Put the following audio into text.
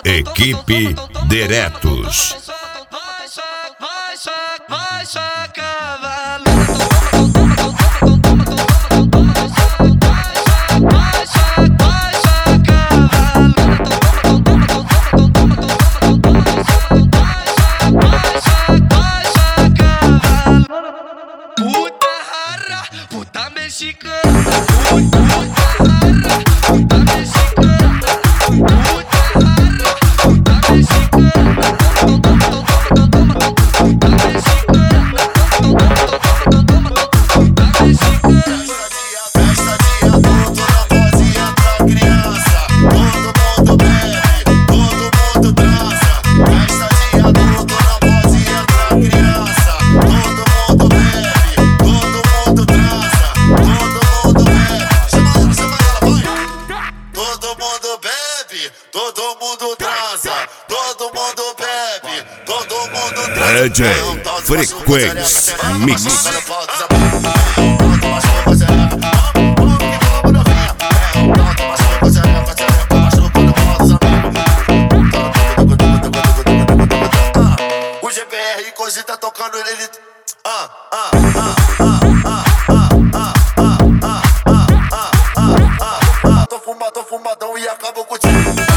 Equipe Diretos. Vai, cavalo. Puta rara, puta mexicana. Puta rara, puta mexicana. Puta rara, puta mexicana. Todo mundo transa, todo mundo bebe, todo mundo transa. DJ Frequência Mix. O GBR Cozi tá tocando ele. Tô fumadão e acabo contigo.